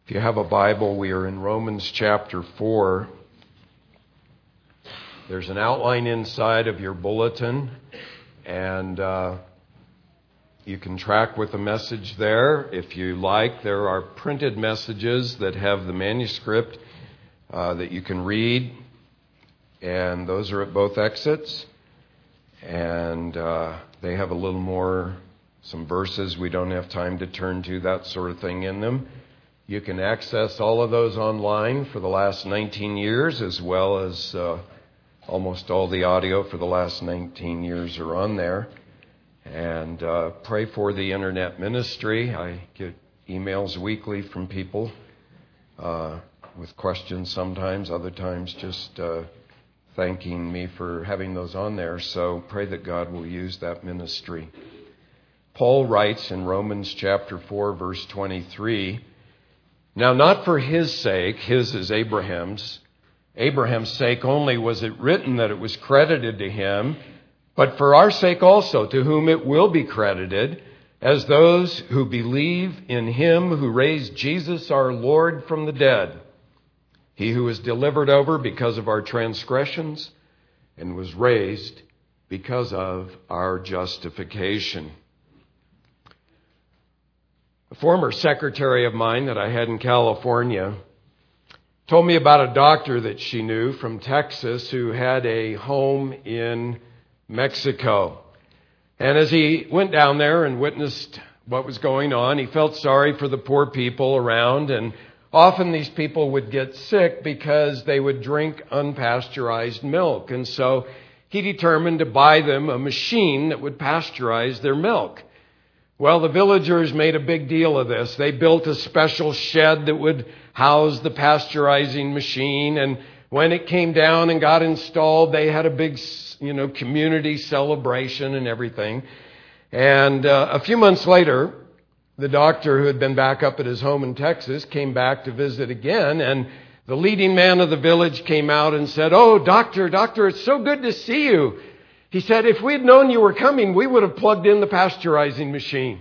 If you have a Bible, we are in Romans chapter 4. There's an outline inside of your bulletin, and you can track with the message there. If you like, there are printed messages that have the manuscript that you can read, and those are at both exits. And they have a little more, some verses we don't have time to turn to, that sort of thing in them. You can access all of those online for the last 19 years, as well as almost all the audio for the last 19 years are on there. And pray for the internet ministry. I get emails weekly from people with questions sometimes, other times just thanking me for having those on there. So pray that God will use that ministry. Paul writes in Romans chapter 4, verse 23, "Now not for his sake," his is Abraham's sake only was it written that it was credited to him, but for our sake also, to whom it will be credited, as those who believe in him who raised Jesus our Lord from the dead. He who was delivered over because of our transgressions and was raised because of our justification. A former secretary of mine that I had in California told me about a doctor that she knew from Texas who had a home in Mexico. And as he went down there and witnessed what was going on, he felt sorry for the poor people around. And often these people would get sick because they would drink unpasteurized milk. And so he determined to buy them a machine that would pasteurize their milk. Well, the villagers made a big deal of this. They built a special shed that would house the pasteurizing machine. And when it came down and got installed, they had a big, community celebration and everything. And a few months later, the doctor who had been back up at his home in Texas came back to visit again. And the leading man of the village came out and said, "Oh, doctor, it's so good to see you." He said, "If we had known you were coming, we would have plugged in the pasteurizing machine."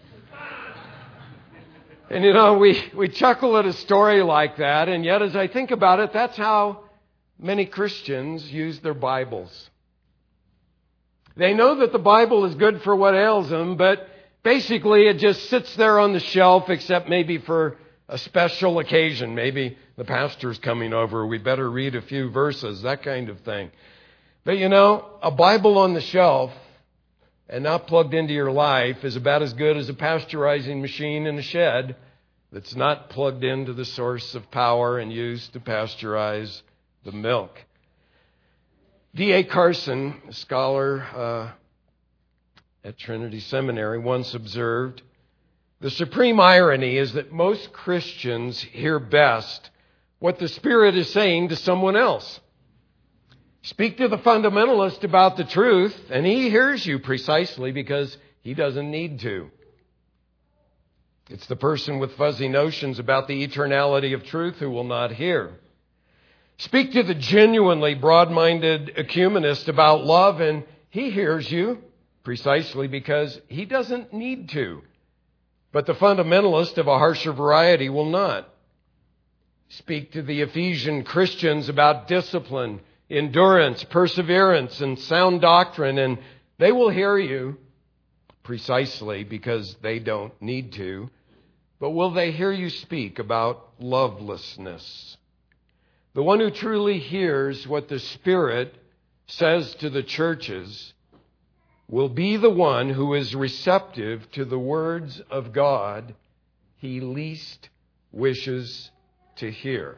And we chuckle at a story like that, and yet as I think about it, that's how many Christians use their Bibles. They know that the Bible is good for what ails them, but basically it just sits there on the shelf, except maybe for a special occasion. Maybe the pastor's coming over, we better read a few verses, that kind of thing. But a Bible on the shelf and not plugged into your life is about as good as a pasteurizing machine in a shed that's not plugged into the source of power and used to pasteurize the milk. D.A. Carson, a scholar at Trinity Seminary, once observed, "The supreme irony is that most Christians hear best what the Spirit is saying to someone else. Speak to the fundamentalist about the truth, and he hears you precisely because he doesn't need to. It's the person with fuzzy notions about the eternality of truth who will not hear. Speak to the genuinely broad-minded ecumenist about love, and he hears you precisely because he doesn't need to. But the fundamentalist of a harsher variety will not. Speak to the Ephesian Christians about discipline, endurance, perseverance, and sound doctrine, and they will hear you precisely because they don't need to. But will they hear you speak about lovelessness? The one who truly hears what the Spirit says to the churches will be the one who is receptive to the words of God he least wishes to hear."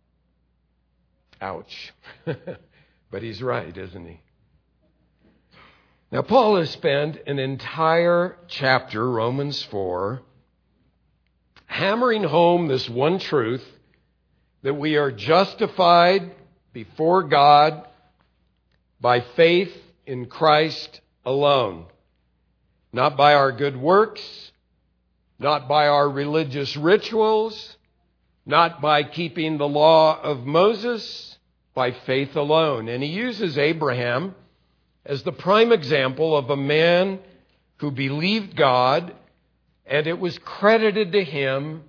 Ouch. But he's right, isn't he? Now, Paul has spent an entire chapter, Romans 4, hammering home this one truth, that we are justified before God by faith in Christ alone. Not by our good works, not by our religious rituals, not by keeping the law of Moses, by faith alone. And he uses Abraham as the prime example of a man who believed God, and it was credited to him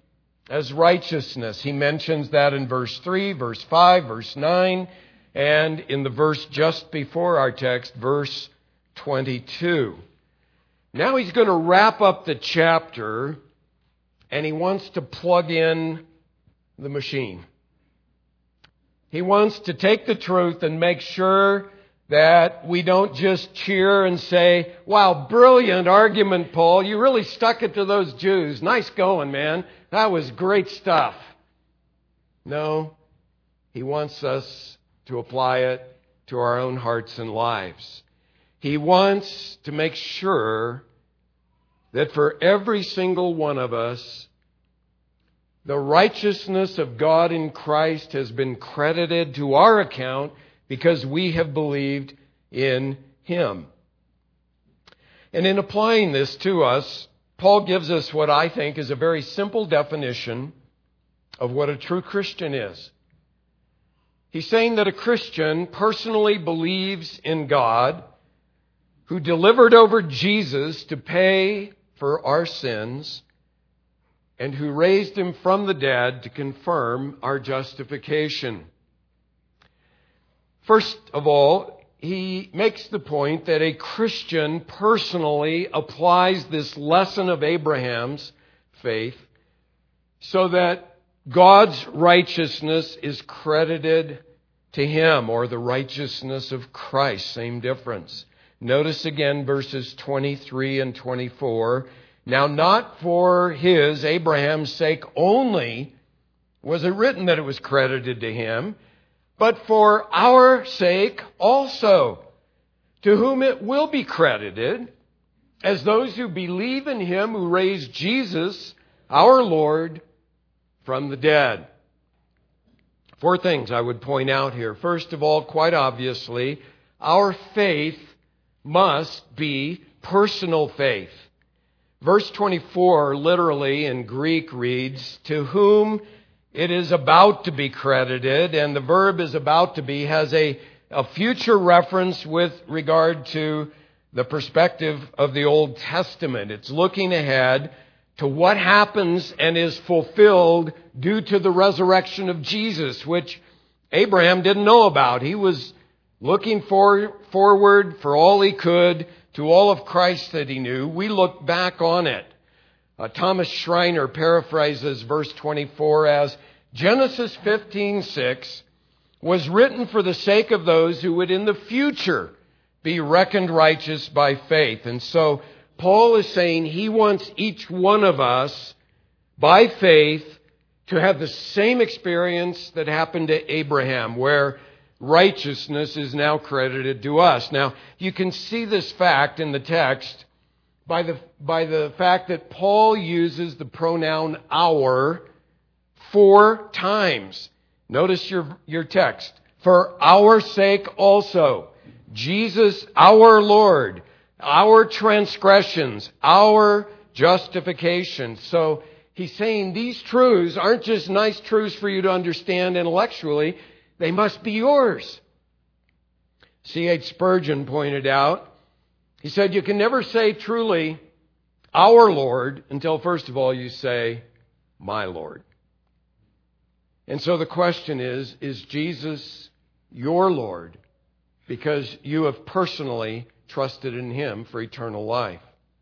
as righteousness. He mentions that in verse 3, verse 5, verse 9, and in the verse just before our text, verse 22. Now he's going to wrap up the chapter, and he wants to plug in the machine. He wants to take the truth and make sure that we don't just cheer and say, wow, brilliant argument, Paul. You really stuck it to those Jews. Nice going, man. That was great stuff. No, he wants us to apply it to our own hearts and lives. He wants to make sure that for every single one of us, the righteousness of God in Christ has been credited to our account because we have believed in Him. And in applying this to us, Paul gives us what I think is a very simple definition of what a true Christian is. He's saying that a Christian personally believes in God, who delivered over Jesus to pay for our sins, and who raised Him from the dead to confirm our justification. First of all, he makes the point that a Christian personally applies this lesson of Abraham's faith so that God's righteousness is credited to him, or the righteousness of Christ. Same difference. Notice again verses 23 and 24. Now, not for his, Abraham's sake only, was it written that it was credited to him, but for our sake also, to whom it will be credited, as those who believe in Him who raised Jesus, our Lord, from the dead. 4 things I would point out here. First of all, quite obviously, our faith must be personal faith. Verse 24 literally in Greek reads, to whom it is about to be credited, and the verb is about to be, has a future reference with regard to the perspective of the Old Testament. It's looking ahead to what happens and is fulfilled due to the resurrection of Jesus, which Abraham didn't know about. He was looking forward for all he could to all of Christ that he knew. We look back on it. Thomas Schreiner paraphrases verse 24 as, Genesis 15:6 was written for the sake of those who would in the future be reckoned righteous by faith. And so Paul is saying he wants each one of us by faith to have the same experience that happened to Abraham, where righteousness is now credited to us. Now, you can see this fact in the text by the fact that Paul uses the pronoun our 4 times. Notice your text. For our sake also. Jesus, our Lord, our transgressions, our justification. So he's saying these truths aren't just nice truths for you to understand intellectually. They must be yours. C.H. Spurgeon pointed out, he said, you can never say truly, our Lord, until first of all you say, my Lord. And so the question is Jesus your Lord? Because you have personally trusted in Him for eternal life.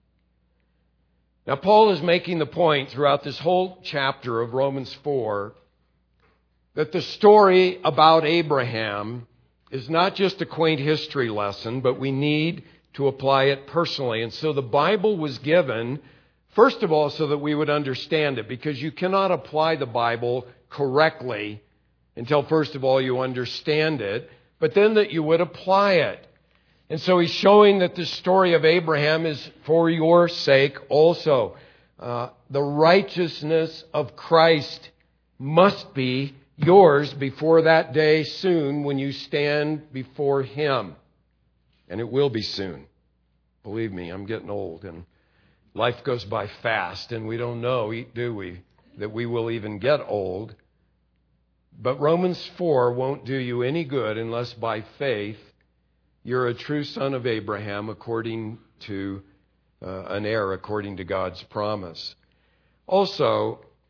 Now, Paul is making the point throughout this whole chapter of Romans 4 that the story about Abraham is not just a quaint history lesson, but we need to apply it personally. And so the Bible was given, first of all, so that we would understand it, because you cannot apply the Bible correctly until, first of all, you understand it, but then that you would apply it. And so he's showing that the story of Abraham is for your sake also. The righteousness of Christ must be yours before that day soon when you stand before Him. And it will be soon. Believe me, I'm getting old and life goes by fast and we don't know, do we, that we will even get old. But Romans 4 won't do you any good unless by faith you're a true son of Abraham according to an heir, according to God's promise. Also,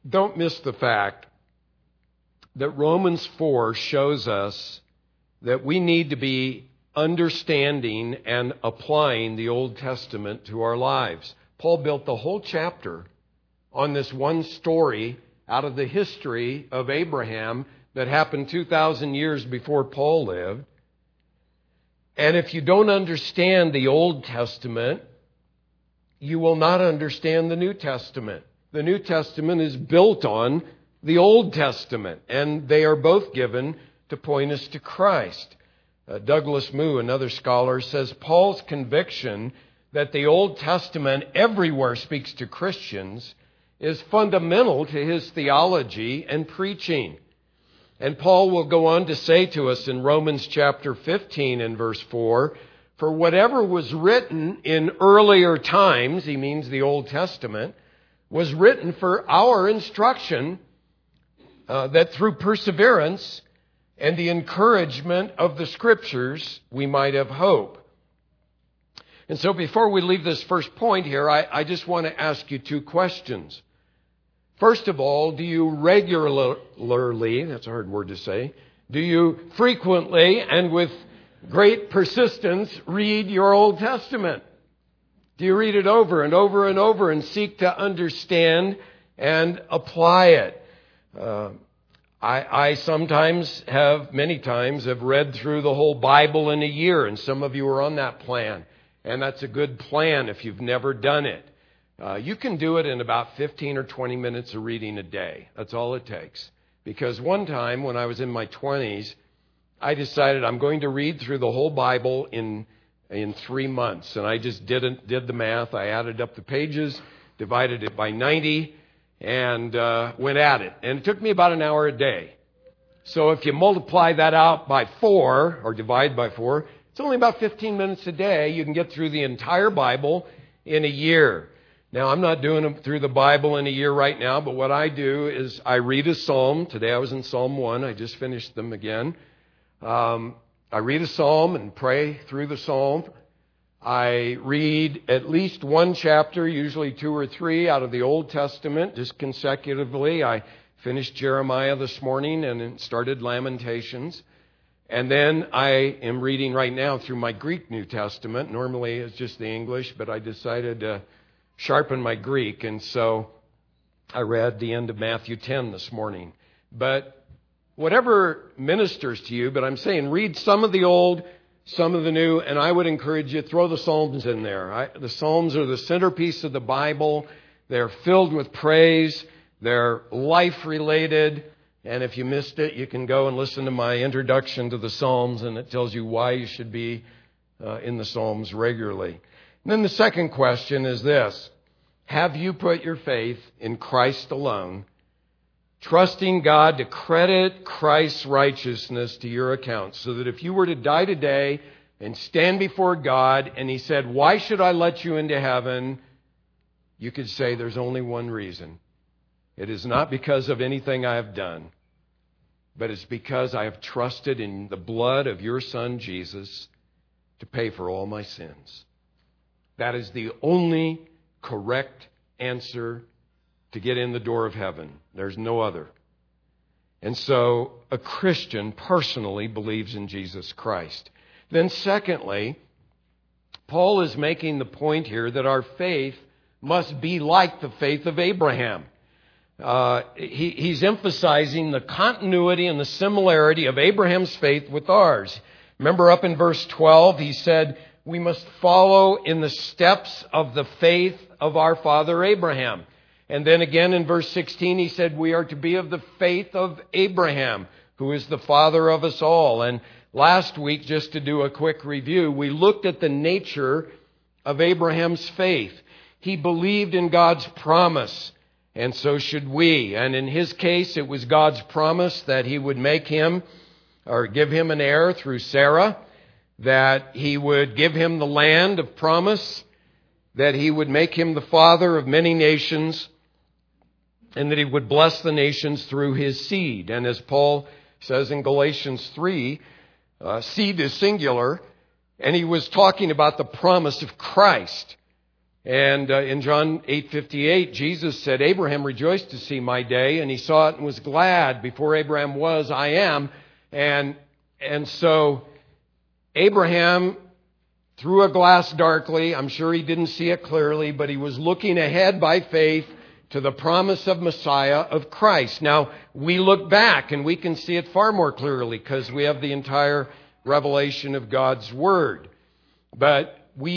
don't miss the fact that Romans 4 shows us that we need to be understanding and applying the Old Testament to our lives. Paul built the whole chapter on this one story out of the history of Abraham that happened 2,000 years before Paul lived. And if you don't understand the Old Testament, you will not understand the New Testament. The New Testament is built on the Old Testament, and they are both given to point us to Christ. Douglas Moo, another scholar, says Paul's conviction that the Old Testament everywhere speaks to Christians is fundamental to his theology and preaching. And Paul will go on to say to us in Romans chapter 15 and verse 4, for whatever was written in earlier times, he means the Old Testament, was written for our instruction, that through perseverance and the encouragement of the Scriptures, we might have hope. And so before we leave this first point here, I just want to ask you two questions. First of all, do you regularly, that's a hard word to say, do you frequently and with great persistence read your Old Testament? Do you read it over and over and over and seek to understand and apply it? I sometimes many times have read through the whole Bible in a year, and some of you are on that plan. And that's a good plan if you've never done it. You can do it in about 15 or 20 minutes of reading a day. That's all it takes. Because one time when I was in my 20s, I decided I'm going to read through the whole Bible in 3 months. And I just did the math. I added up the pages, divided it by 90, and went at it. And it took me about an hour a day. So if you multiply that out by 4, or divide by 4, it's only about 15 minutes a day. You can get through the entire Bible in a year. Now, I'm not doing it through the Bible in a year right now, but what I do is I read a psalm. Today I was in Psalm 1. I just finished them again. I read a psalm and pray through the psalm. I read at least one chapter, usually 2 or 3, out of the Old Testament, just consecutively. I finished Jeremiah this morning and started Lamentations. And then I am reading right now through my Greek New Testament. Normally it's just the English, but I decided to sharpen my Greek. And so I read the end of Matthew 10 this morning. But whatever ministers to you, but I'm saying read some of the Old, some of the New, and I would encourage you, throw the Psalms in there. The Psalms are the centerpiece of the Bible. They're filled with praise. They're life-related. And if you missed it, you can go and listen to my introduction to the Psalms, and it tells you why you should be in the Psalms regularly. And then the second question is this: have you put your faith in Christ alone, trusting God to credit Christ's righteousness to your account, so that if you were to die today and stand before God and He said, "Why should I let you into heaven?" you could say, there's only one reason. It is not because of anything I have done, but it's because I have trusted in the blood of your Son, Jesus, to pay for all my sins. That is the only correct answer to get in the door of heaven. There's no other. And so a Christian personally believes in Jesus Christ. Then secondly, Paul is making the point here that our faith must be like the faith of Abraham. He's emphasizing the continuity and the similarity of Abraham's faith with ours. Remember up in verse 12, he said, we must follow in the steps of the faith of our father Abraham. And then again in verse 16, he said, we are to be of the faith of Abraham, who is the father of us all. And last week, just to do a quick review, we looked at the nature of Abraham's faith. He believed in God's promise, and so should we. And in his case, it was God's promise that He would make him, or give him an heir through Sarah, that He would give him the land of promise, that He would make him the father of many nations, and that He would bless the nations through his seed. And as Paul says in Galatians 3, seed is singular, and he was talking about the promise of Christ. And in John 8:58, Jesus said, Abraham rejoiced to see my day, and he saw it and was glad. Before Abraham was, I am. And so Abraham, through a glass darkly, I'm sure he didn't see it clearly, but he was looking ahead by faith to the promise of Messiah, of Christ. Now, we look back and we can see it far more clearly because we have the entire revelation of God's Word. But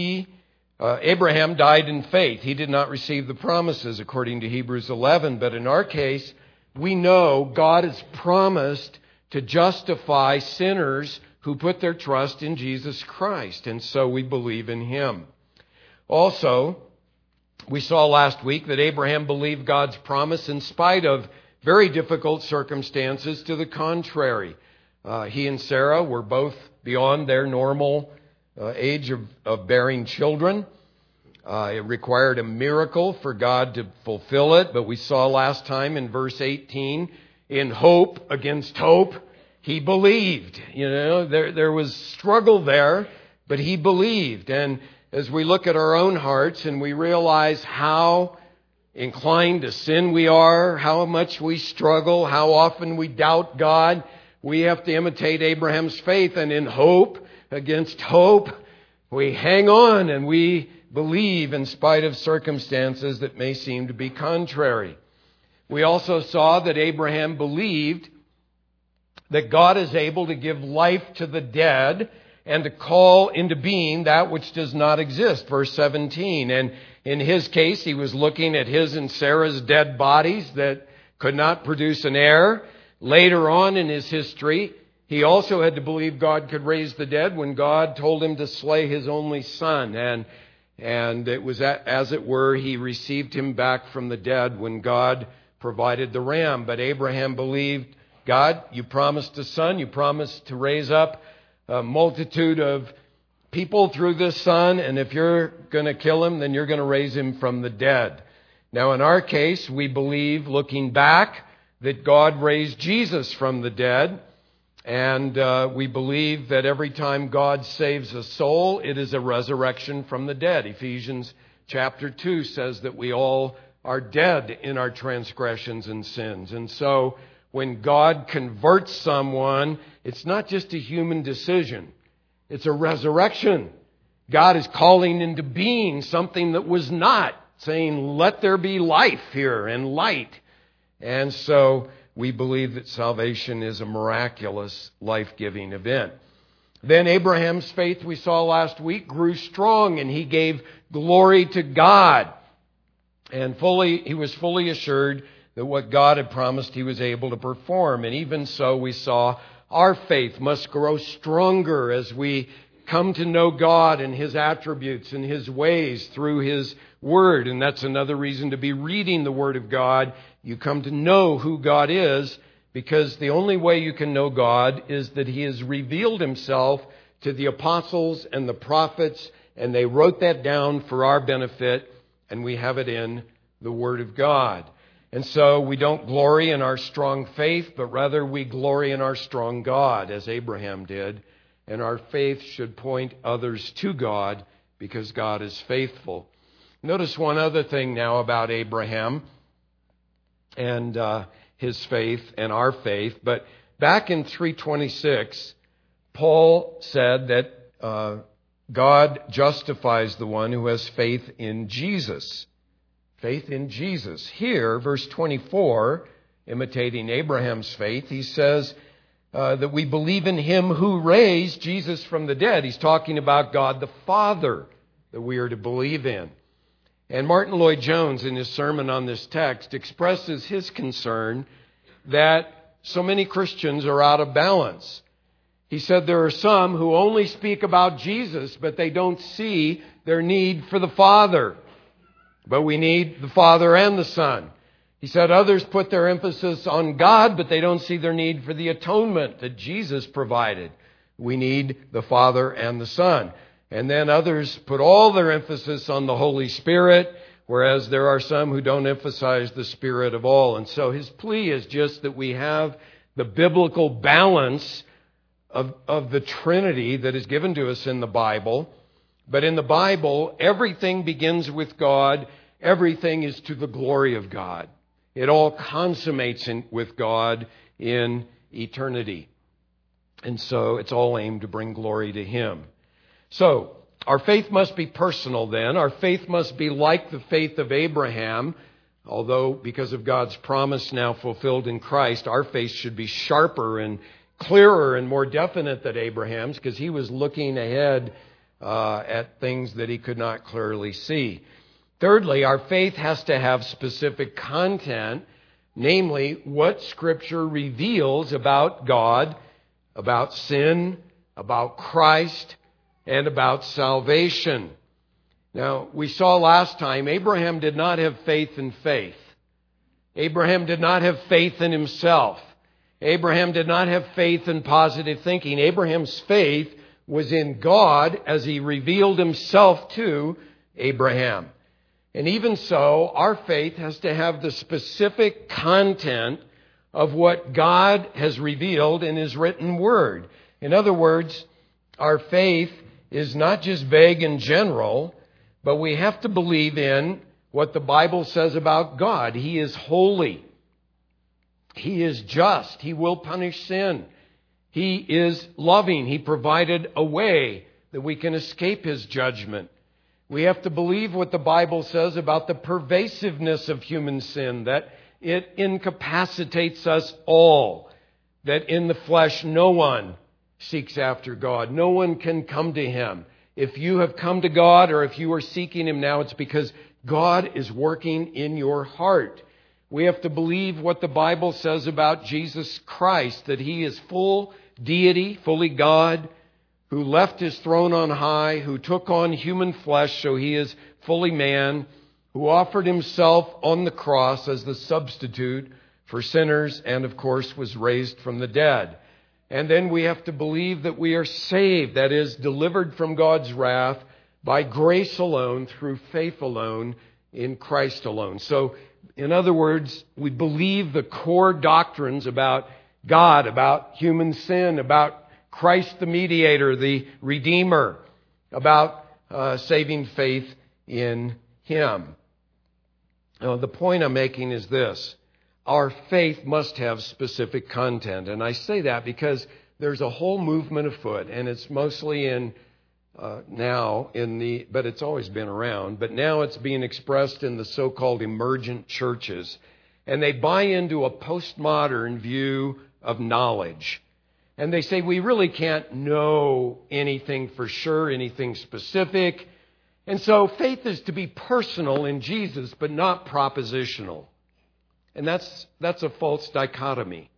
Abraham died in faith. He did not receive the promises according to Hebrews 11. But in our case, we know God has promised to justify sinners who put their trust in Jesus Christ. And so we believe in Him. Also, we saw last week that Abraham believed God's promise in spite of very difficult circumstances to the contrary. He and Sarah were both beyond their normal age of bearing children. It required a miracle for God to fulfill it, but we saw last time in verse 18, in hope against hope, he believed. There was struggle there, but he believed. And as we look at our own hearts and we realize how inclined to sin we are, how much we struggle, how often we doubt God, we have to imitate Abraham's faith, and in hope against hope, we hang on and we believe in spite of circumstances that may seem to be contrary. We also saw that Abraham believed that God is able to give life to the dead and to call into being that which does not exist. Verse 17. And in his case, he was looking at his and Sarah's dead bodies that could not produce an heir. Later on in his history, he also had to believe God could raise the dead when God told him to slay his only son. And it was, as it were, he received him back from the dead when God provided the ram. But Abraham believed, God, you promised a son. You promised to raise up a multitude of people through this son. And if you're going to kill him, then you're going to raise him from the dead. Now, in our case, we believe, looking back, that God raised Jesus from the dead. And we believe that every time God saves a soul, it is a resurrection from the dead. Ephesians chapter 2 says that we all are dead in our transgressions and sins. And so when God converts someone, it's not just a human decision. It's a resurrection. God is calling into being something that was not, saying, let there be life here and light. And so we believe that salvation is a miraculous, life-giving event. Then Abraham's faith, we saw last week, grew strong, and he gave glory to God. And he was fully assured that what God had promised he was able to perform. And even so, we saw our faith must grow stronger as we come to know God and His attributes and His ways through His Word. And that's another reason to be reading the Word of God. You come to know who God is, because the only way you can know God is that He has revealed Himself to the apostles and the prophets, and they wrote that down for our benefit, and we have it in the Word of God. And so we don't glory in our strong faith, but rather we glory in our strong God, as Abraham did. And our faith should point others to God because God is faithful. Notice one other thing now about Abraham and his faith and our faith. But back in 3:26, Paul said that God justifies the one who has faith in Jesus. Faith in Jesus. Here, verse 24, imitating Abraham's faith, he says that we believe in Him who raised Jesus from the dead. He's talking about God the Father that we are to believe in. And Martin Lloyd-Jones, in his sermon on this text, expresses his concern that so many Christians are out of balance. He said there are some who only speak about Jesus, but they don't see their need for the Father. But we need the Father and the Son. He said others put their emphasis on God, but they don't see their need for the atonement that Jesus provided. We need the Father and the Son. And then others put all their emphasis on the Holy Spirit, whereas there are some who don't emphasize the Spirit of all. And so his plea is just that we have the biblical balance of the Trinity that is given to us in the Bible, But in the Bible, everything begins with God. Everything is to the glory of God. It all consummates with God in eternity. And so it's all aimed to bring glory to Him. So our faith must be personal then. Our faith must be like the faith of Abraham. Although because of God's promise now fulfilled in Christ, our faith should be sharper and clearer and more definite than Abraham's, because he was looking ahead at things that he could not clearly see. Thirdly, our faith has to have specific content, namely what Scripture reveals about God, about sin, about Christ, and about salvation. Now, we saw last time, Abraham did not have faith in faith. Abraham did not have faith in himself. Abraham did not have faith in positive thinking. Abraham's faith was in God as He revealed Himself to Abraham. And even so, our faith has to have the specific content of what God has revealed in His written Word. In other words, our faith is not just vague and general, but we have to believe in what the Bible says about God. He is holy. He is just. He will punish sin. He is loving. He provided a way that we can escape His judgment. We have to believe what the Bible says about the pervasiveness of human sin, that it incapacitates us all, that in the flesh no one seeks after God. No one can come to Him. If you have come to God or if you are seeking Him now, it's because God is working in your heart. We have to believe what the Bible says about Jesus Christ, that He is full deity, fully God, who left His throne on high, who took on human flesh, so He is fully man, who offered Himself on the cross as the substitute for sinners, and of course was raised from the dead. And then we have to believe that we are saved, that is, delivered from God's wrath by grace alone, through faith alone, in Christ alone. So, in other words, we believe the core doctrines about God, about human sin, about Christ the mediator, the Redeemer, about saving faith in Him. Now, the point I'm making is this. Our faith must have specific content. And I say that because there's a whole movement afoot, and it's mostly but it's always been around, but now it's being expressed in the so-called emergent churches. And they buy into a postmodern view of knowledge. And they say we really can't know anything for sure, anything specific. And so faith is to be personal in Jesus, but not propositional. And that's a false dichotomy.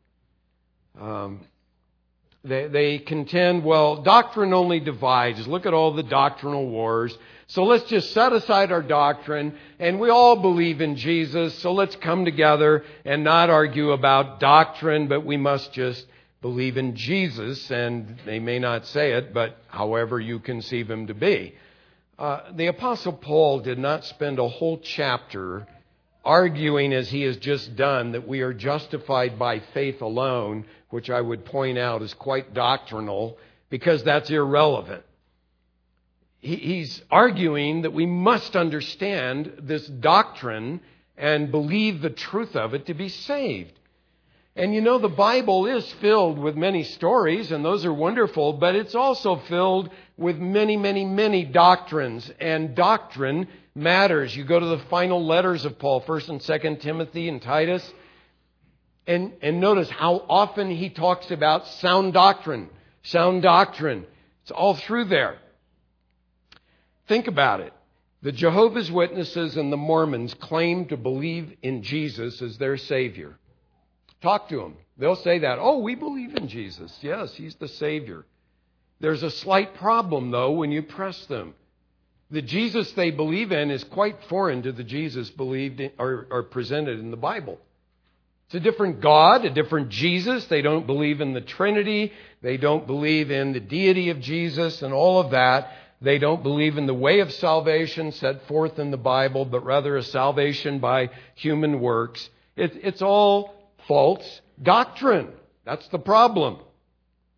They contend, well, doctrine only divides. Look at all the doctrinal wars. So let's just set aside our doctrine, and we all believe in Jesus, so let's come together and not argue about doctrine, but we must just believe in Jesus, and they may not say it, but however you conceive Him to be. The Apostle Paul did not spend a whole chapter arguing, as he has just done, that we are justified by faith alone, which I would point out is quite doctrinal, because that's irrelevant. He's arguing that we must understand this doctrine and believe the truth of it to be saved. And you know, the Bible is filled with many stories, and those are wonderful, but it's also filled with many, many, many doctrines, and doctrine matters. You go to the final letters of Paul, 1 and 2 Timothy and Titus, and notice how often he talks about sound doctrine. Sound doctrine. It's all through there. Think about it. The Jehovah's Witnesses and the Mormons claim to believe in Jesus as their Savior. Talk to them. They'll say that. Oh, we believe in Jesus. Yes, He's the Savior. There's a slight problem, though, when you press them. The Jesus they believe in is quite foreign to the Jesus believed in, or presented in the Bible. It's a different God, a different Jesus. They don't believe in the Trinity. They don't believe in the deity of Jesus and all of that. They don't believe in the way of salvation set forth in the Bible, but rather a salvation by human works. It's all false doctrine. That's the problem.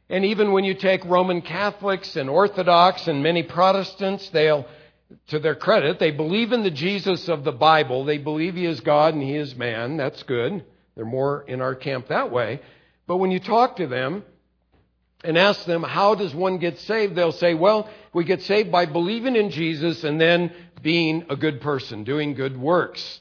And even when you take Roman Catholics and Orthodox and many Protestants, they'll, to their credit, they believe in the Jesus of the Bible. They believe He is God and He is man. That's good. They're more in our camp that way. But when you talk to them and ask them, how does one get saved? They'll say, well, we get saved by believing in Jesus and then being a good person, doing good works.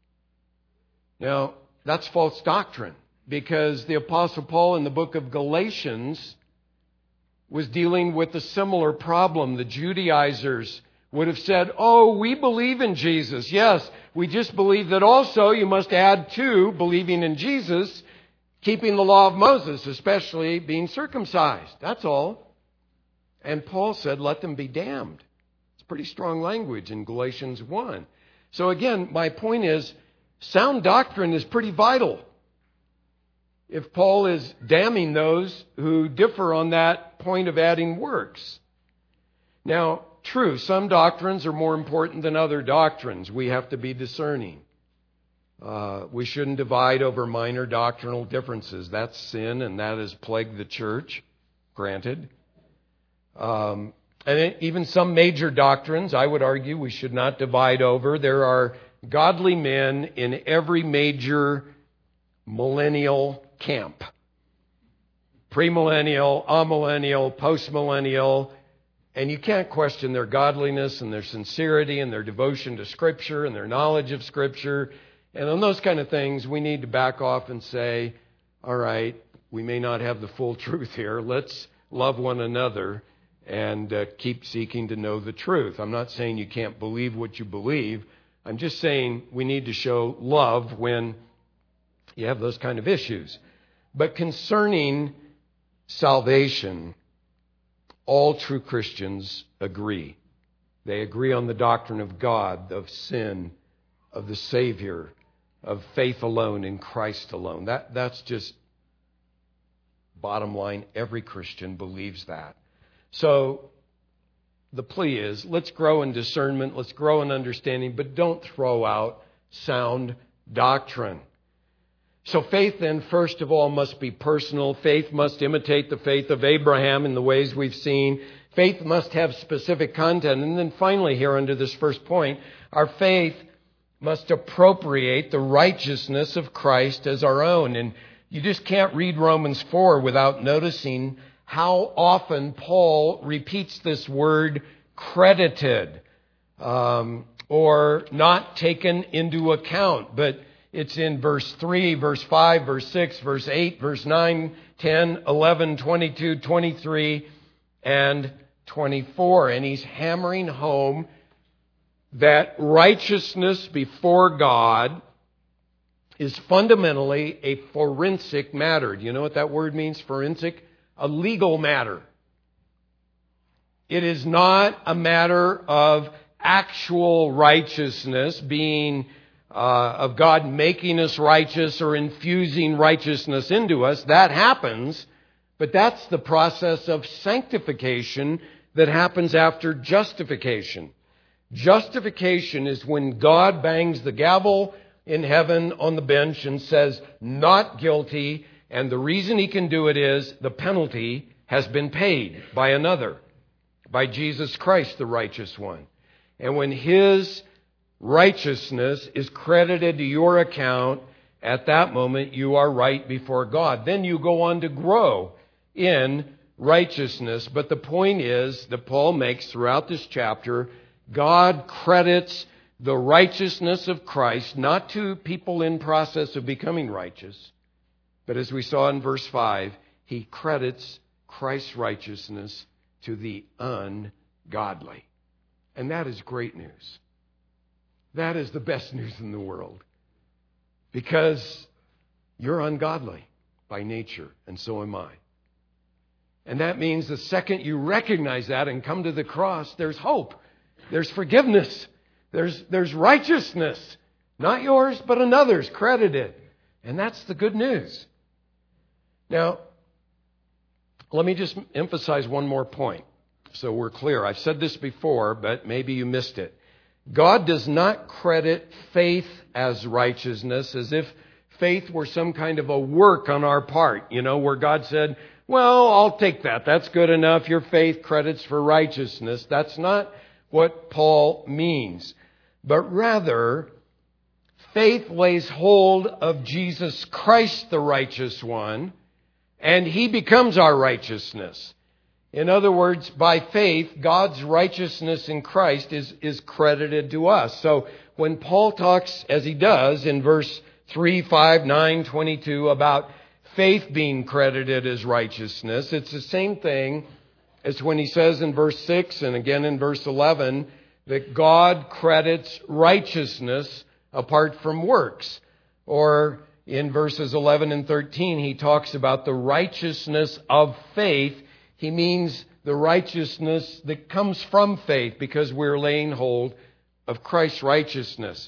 Now, that's false doctrine, because the Apostle Paul in the book of Galatians was dealing with a similar problem. The Judaizers would have said, oh, we believe in Jesus. Yes, we just believe that also you must add to believing in Jesus, keeping the law of Moses, especially being circumcised. That's all. And Paul said, let them be damned. It's pretty strong language in Galatians 1. So again, my point is, sound doctrine is pretty vital. If Paul is damning those who differ on that point of adding works. Now, true, some doctrines are more important than other doctrines. We have to be discerning. We shouldn't divide over minor doctrinal differences. That's sin, and that has plagued the church, granted. And even some major doctrines, I would argue, we should not divide over. There are godly men in every major millennial camp. Premillennial, amillennial, postmillennial. And you can't question their godliness and their sincerity and their devotion to Scripture and their knowledge of Scripture. And on those kind of things, we need to back off and say, all right, we may not have the full truth here. Let's love one another and keep seeking to know the truth. I'm not saying you can't believe what you believe. I'm just saying we need to show love when you have those kind of issues. But concerning salvation, all true Christians agree. They agree on the doctrine of God, of sin, of the Savior, of faith alone in Christ alone. That's just bottom line. Every Christian believes that. So the plea is, let's grow in discernment, let's grow in understanding, but don't throw out sound doctrine. So faith then, first of all, must be personal. Faith must imitate the faith of Abraham in the ways we've seen. Faith must have specific content. And then finally, here under this first point, our faith must appropriate the righteousness of Christ as our own. And you just can't read Romans 4 without noticing how often Paul repeats this word credited or not taken into account. But it's in verse 3, verse 5, verse 6, verse 8, verse 9, 10, 11, 22, 23, and 24. And he's hammering home that righteousness before God is fundamentally a forensic matter. Do you know what that word means, forensic? A legal matter. It is not a matter of actual righteousness being of God making us righteous or infusing righteousness into us. That happens, but that's the process of sanctification that happens after justification. Justification is when God bangs the gavel in heaven on the bench and says, not guilty, and the reason He can do it is the penalty has been paid by another, by Jesus Christ, the righteous one. And when His righteousness is credited to your account, at that moment you are right before God. Then you go on to grow in righteousness. But the point is that Paul makes throughout this chapter, God credits the righteousness of Christ not to people in process of becoming righteous, but as we saw in verse 5, He credits Christ's righteousness to the ungodly. And that is great news. That is the best news in the world. Because you're ungodly by nature, and so am I. And that means the second you recognize that and come to the cross, there's hope. There's forgiveness. There's righteousness. Not yours, but another's credited. And that's the good news. Now, let me just emphasize one more point so we're clear. I've said this before, but maybe you missed it. God does not credit faith as righteousness as if faith were some kind of a work on our part, where God said, well, I'll take that. That's good enough. Your faith credits for righteousness. That's not what Paul means. But rather, faith lays hold of Jesus Christ, the righteous one, and He becomes our righteousness. In other words, by faith, God's righteousness in Christ is credited to us. So when Paul talks, as he does in verse 3, 5, 9, 22, about faith being credited as righteousness, it's the same thing as when he says in verse 6 and again in verse 11 that God credits righteousness apart from works. Or in verses 11 and 13, he talks about the righteousness of faith. He means the righteousness that comes from faith because we're laying hold of Christ's righteousness.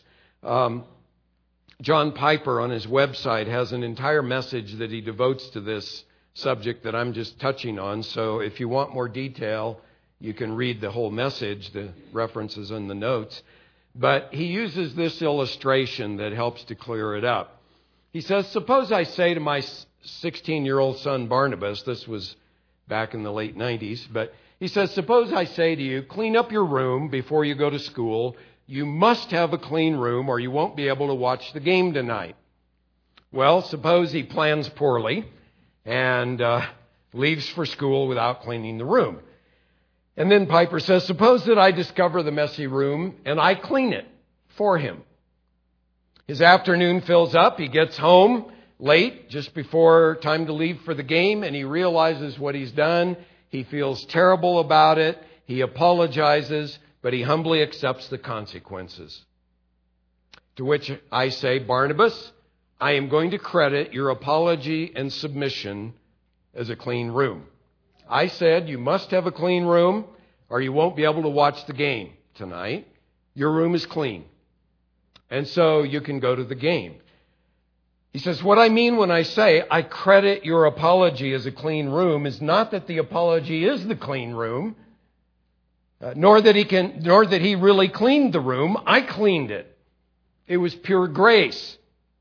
John Piper on his website has an entire message that he devotes to this subject that I'm just touching on. So if you want more detail, you can read the whole message, the references in the notes. But he uses this illustration that helps to clear it up. He says, suppose I say to my 16-year-old son Barnabas, this was back in the late 90s, but he says, suppose I say to you, clean up your room before you go to school. You must have a clean room or you won't be able to watch the game tonight. Well, suppose he plans poorly and leaves for school without cleaning the room. And then Piper says, suppose that I discover the messy room and I clean it for him. His afternoon fills up. He gets home late, just before time to leave for the game, and he realizes what he's done. He feels terrible about it. He apologizes, but he humbly accepts the consequences. To which I say, Barnabas, I am going to credit your apology and submission as a clean room. I said you must have a clean room or you won't be able to watch the game tonight. Your room is clean. And so you can go to the game. He says, what I mean when I say I credit your apology as a clean room is not that the apology is the clean room, nor that he really cleaned the room. I cleaned it. It was pure grace.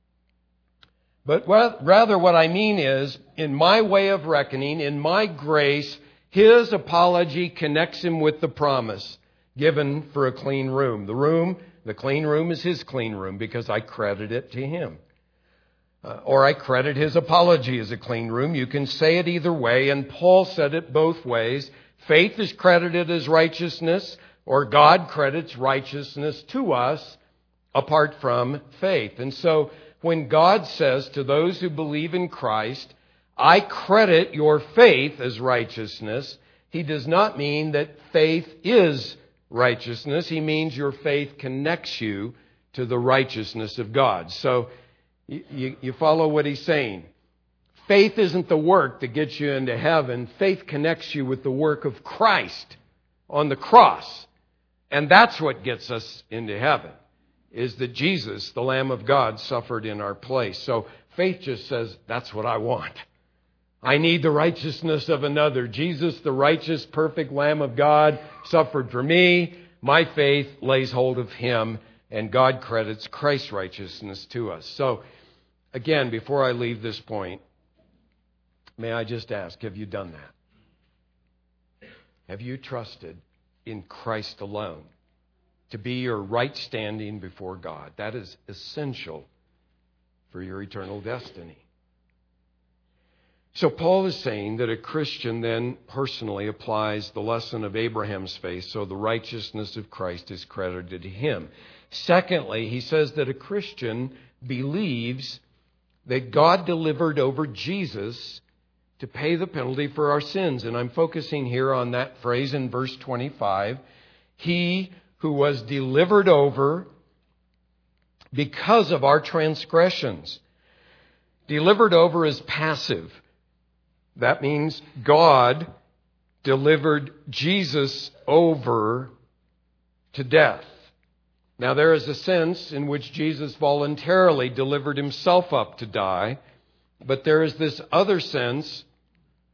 But rather what I mean is, in my way of reckoning, in my grace, his apology connects him with the promise given for a clean room. The clean room is his clean room because I credit it to him. Or I credit his apology as a clean room. You can say it either way, and Paul said it both ways. Faith is credited as righteousness, or God credits righteousness to us apart from faith. And so when God says to those who believe in Christ, I credit your faith as righteousness, He does not mean that faith is righteousness. He means your faith connects you to the righteousness of God. So you follow what he's saying. Faith isn't the work that gets you into heaven. Faith connects you with the work of Christ on the cross. And that's what gets us into heaven, is that Jesus, the Lamb of God, suffered in our place. So faith just says, that's what I want. I need the righteousness of another. Jesus, the righteous, perfect Lamb of God, suffered for me. My faith lays hold of Him, and God credits Christ's righteousness to us. So, again, before I leave this point, may I just ask, have you done that? Have you trusted in Christ alone to be your right standing before God? That is essential for your eternal destiny. So Paul is saying that a Christian then personally applies the lesson of Abraham's faith, so the righteousness of Christ is credited to him. Secondly, he says that a Christian believes that God delivered over Jesus to pay the penalty for our sins. And I'm focusing here on that phrase in verse 25. He who was delivered over because of our transgressions. Delivered over is passive. That means God delivered Jesus over to death. Now, there is a sense in which Jesus voluntarily delivered himself up to die, but there is this other sense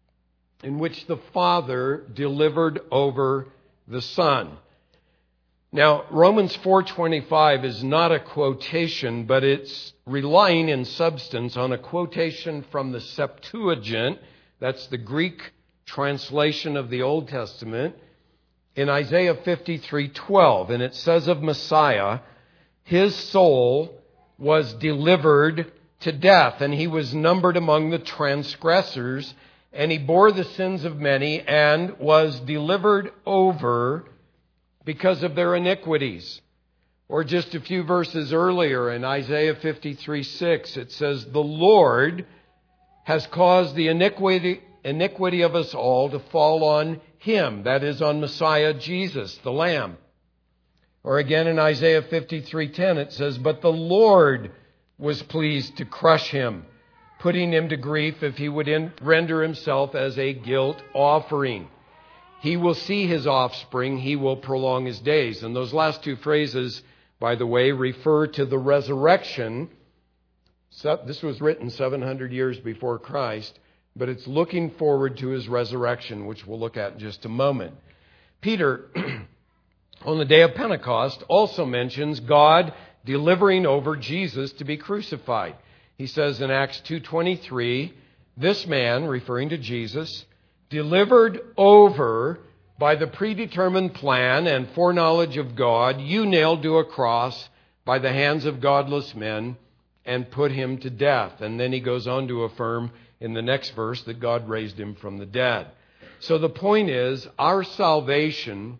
in which the Father delivered over the Son. Now, Romans 4:25 is not a quotation, but it's relying in substance on a quotation from the Septuagint. That's the Greek translation of the Old Testament in Isaiah 53:12. And it says of Messiah, his soul was delivered to death, and he was numbered among the transgressors, and he bore the sins of many and was delivered over because of their iniquities. Or just a few verses earlier in Isaiah 53:6, it says, the Lord has caused the iniquity of us all to fall on him. That is, on Messiah Jesus, the Lamb. Or again in Isaiah 53:10, it says, but the Lord was pleased to crush him, putting him to grief if he would render himself as a guilt offering. He will see his offspring, he will prolong his days. And those last two phrases, by the way, refer to the resurrection. So this was written 700 years before Christ, but it's looking forward to his resurrection, which we'll look at in just a moment. Peter, on the day of Pentecost, also mentions God delivering over Jesus to be crucified. He says in Acts 2:23, this man, referring to Jesus, delivered over by the predetermined plan and foreknowledge of God, you nailed to a cross by the hands of godless men and put him to death. And then he goes on to affirm in the next verse that God raised him from the dead. So the point is, our salvation,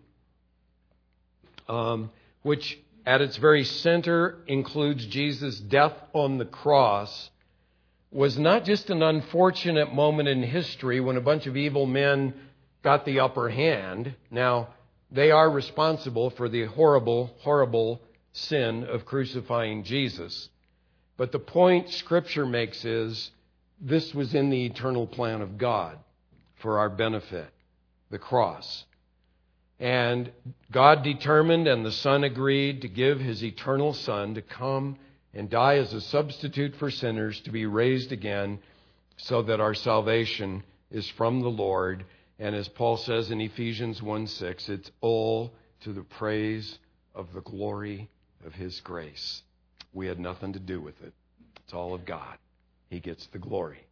which at its very center includes Jesus' death on the cross, was not just an unfortunate moment in history when a bunch of evil men got the upper hand. Now, they are responsible for the horrible, horrible sin of crucifying Jesus. But the point Scripture makes is, this was in the eternal plan of God for our benefit, the cross. And God determined, and the Son agreed, to give his eternal Son to come and die as a substitute for sinners, to be raised again, so that our salvation is from the Lord. And as Paul says in Ephesians 1:6, it's all to the praise of the glory of his grace. We had nothing to do with it. It's all of God. He gets the glory.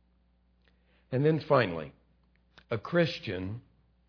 And then finally, a Christian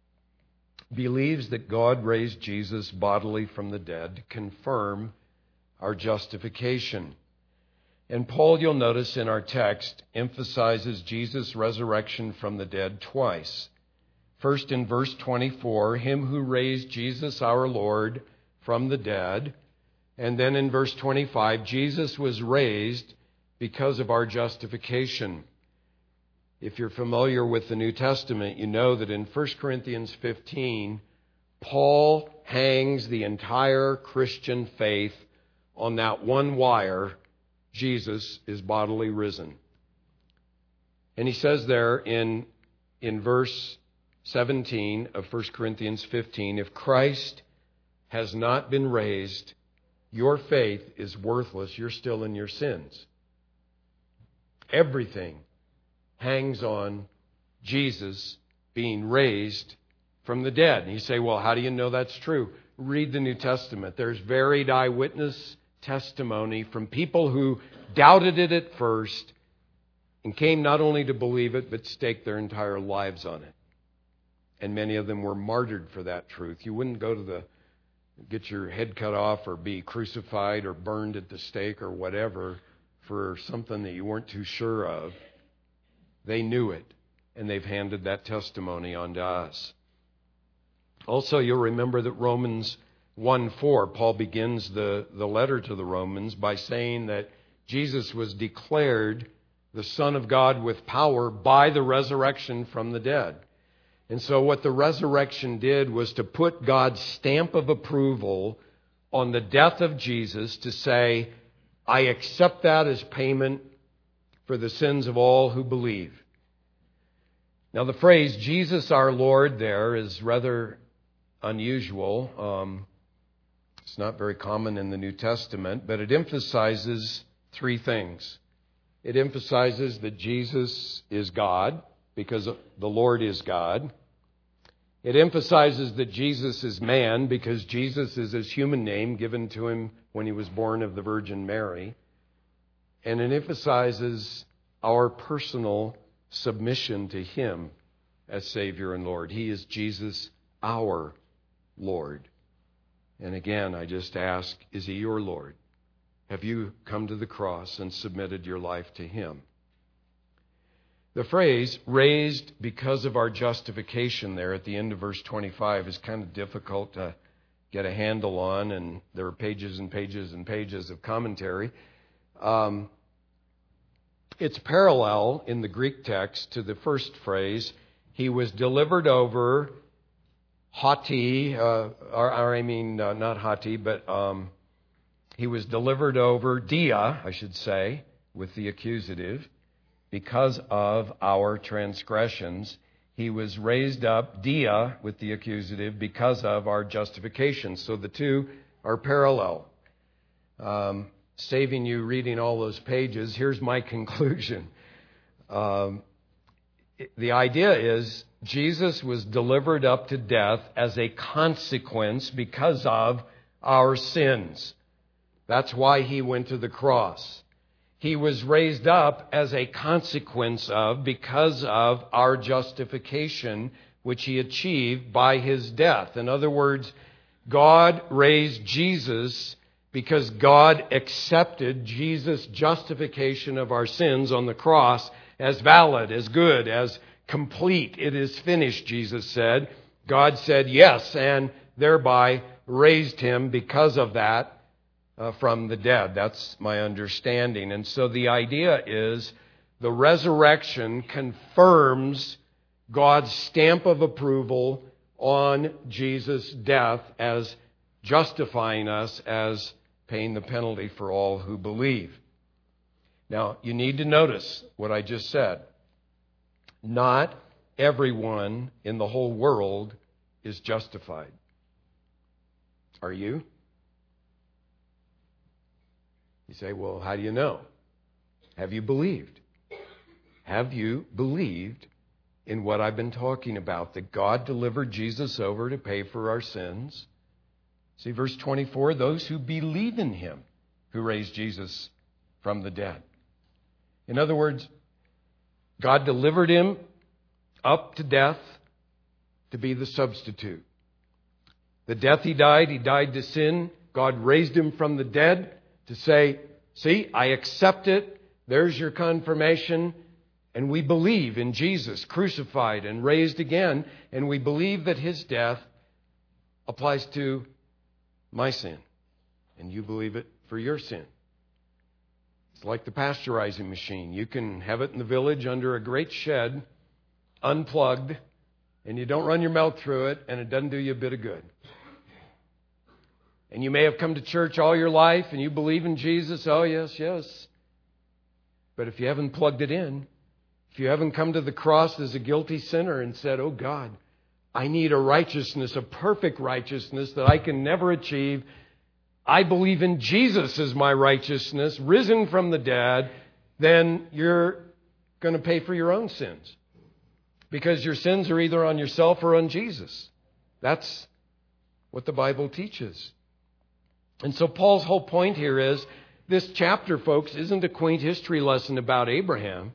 believes that God raised Jesus bodily from the dead to confirm our justification. And Paul, you'll notice in our text, emphasizes Jesus' resurrection from the dead twice. First in verse 24, him who raised Jesus our Lord from the dead. And then in verse 25, Jesus was raised because of our justification. If you're familiar with the New Testament, you know that in 1 Corinthians 15, Paul hangs the entire Christian faith on that one wire: Jesus is bodily risen. And he says there in verse 17 of 1 Corinthians 15, if Christ has not been raised, your faith is worthless. You're still in your sins. Everything hangs on Jesus being raised from the dead. And you say, well, how do you know that's true? Read the New Testament. There's varied eyewitness testimony from people who doubted it at first and came not only to believe it, but staked their entire lives on it. And many of them were martyred for that truth. You wouldn't go to get your head cut off or be crucified or burned at the stake or whatever for something that you weren't too sure of. They knew it, and they've handed that testimony on to us. Also, you'll remember that Romans 1:4, Paul begins the letter to the Romans by saying that Jesus was declared the Son of God with power by the resurrection from the dead. And so what the resurrection did was to put God's stamp of approval on the death of Jesus, to say, I accept that as payment for the sins of all who believe. Now, the phrase Jesus our Lord there is rather unusual. It's not very common in the New Testament, but it emphasizes three things. It emphasizes that Jesus is God, because the Lord is God. It emphasizes that Jesus is man because Jesus is his human name given to him when he was born of the Virgin Mary. And it emphasizes our personal submission to him as Savior and Lord. He is Jesus, our Lord. And again, I just ask, is he your Lord? Have you come to the cross and submitted your life to him? The phrase, raised because of our justification there at the end of verse 25 is kind of difficult to get a handle on, and there are pages and pages and pages of commentary. It's parallel in the Greek text to the first phrase, he was delivered over, not hati, but he was delivered over, dia, I should say, with the accusative, because of our transgressions. He was raised up, dia, with the accusative, because of our justification. So the two are parallel. Saving you reading all those pages, here's my conclusion. The idea is Jesus was delivered up to death as a consequence because of our sins. That's why he went to the cross. He was raised up as a consequence of, because of our justification, which he achieved by his death. In other words, God raised Jesus because God accepted Jesus' justification of our sins on the cross as valid, as good, as complete. It is finished, Jesus said. God said yes, and thereby raised him because of that from the dead. That's my understanding. And so the idea is the resurrection confirms God's stamp of approval on Jesus' death as justifying us, as paying the penalty for all who believe. Now, you need to notice what I just said. Not everyone in the whole world is justified. Are you? You say, well, how do you know? Have you believed? Have you believed in what I've been talking about? That God delivered Jesus over to pay for our sins? See, verse 24, those who believe in him who raised Jesus from the dead. In other words, God delivered him up to death to be the substitute. The death he died to sin. God raised him from the dead to say, see, I accept it. There's your confirmation. And we believe in Jesus crucified and raised again. And we believe that his death applies to my sin. And you believe it for your sin. It's like the pasteurizing machine. You can have it in the village under a great shed, unplugged, and you don't run your milk through it, and it doesn't do you a bit of good. And you may have come to church all your life, and you believe in Jesus. Oh, yes, yes. But if you haven't plugged it in, if you haven't come to the cross as a guilty sinner and said, oh, God, I need a righteousness, a perfect righteousness that I can never achieve. I believe in Jesus as my righteousness, risen from the dead, then you're going to pay for your own sins. Because your sins are either on yourself or on Jesus. That's what the Bible teaches. And so Paul's whole point here is, this chapter, folks, isn't a quaint history lesson about Abraham.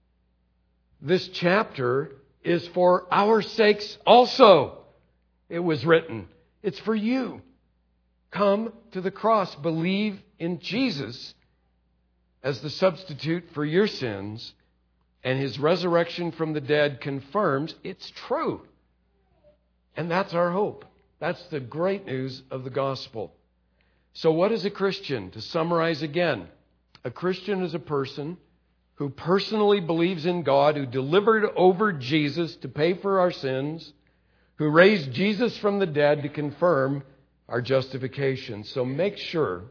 This chapter is for our sakes also. It was written. It's for you. Come to the cross. Believe in Jesus as the substitute for your sins. And his resurrection from the dead confirms it's true. And that's our hope. That's the great news of the gospel. So what is a Christian? To summarize again, a Christian is a person who personally believes in God, who delivered over Jesus to pay for our sins, who raised Jesus from the dead to confirm our justification. So make sure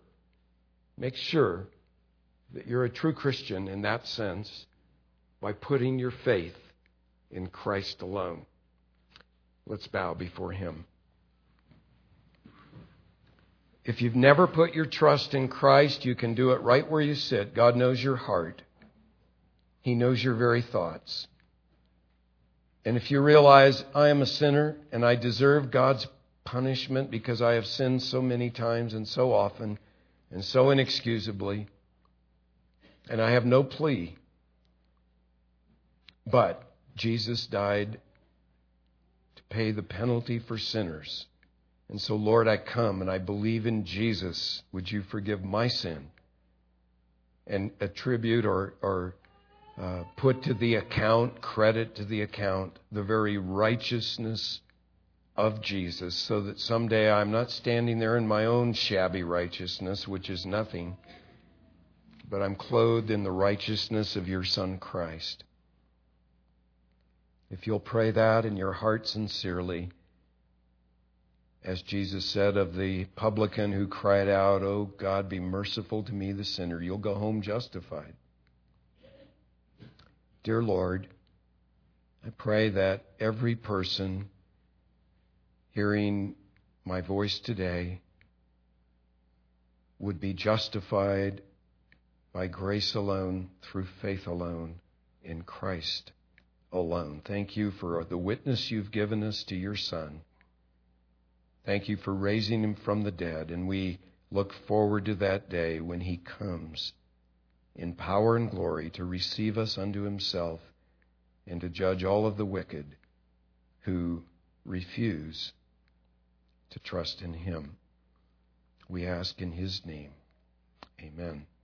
that you're a true Christian in that sense by putting your faith in Christ alone. Let's bow before him. If you've never put your trust in Christ, you can do it right where you sit. God knows your heart. He knows your very thoughts. And if you realize I am a sinner and I deserve God's punishment because I have sinned so many times and so often and so inexcusably, and I have no plea, but Jesus died to pay the penalty for sinners. And so, Lord, I come and I believe in Jesus. Would you forgive my sin and attribute or put to the account, credit to the account, the very righteousness of Jesus, so that someday I'm not standing there in my own shabby righteousness, which is nothing, but I'm clothed in the righteousness of your Son, Christ. If you'll pray that in your heart sincerely, as Jesus said of the publican who cried out, "Oh God, be merciful to me, the sinner," you'll go home justified. Dear Lord, I pray that every person hearing my voice today would be justified by grace alone, through faith alone, in Christ alone. Thank you for the witness you've given us to your Son. Thank you for raising him from the dead, and we look forward to that day when he comes in power and glory to receive us unto himself and to judge all of the wicked who refuse to trust in him. We ask in his name. Amen.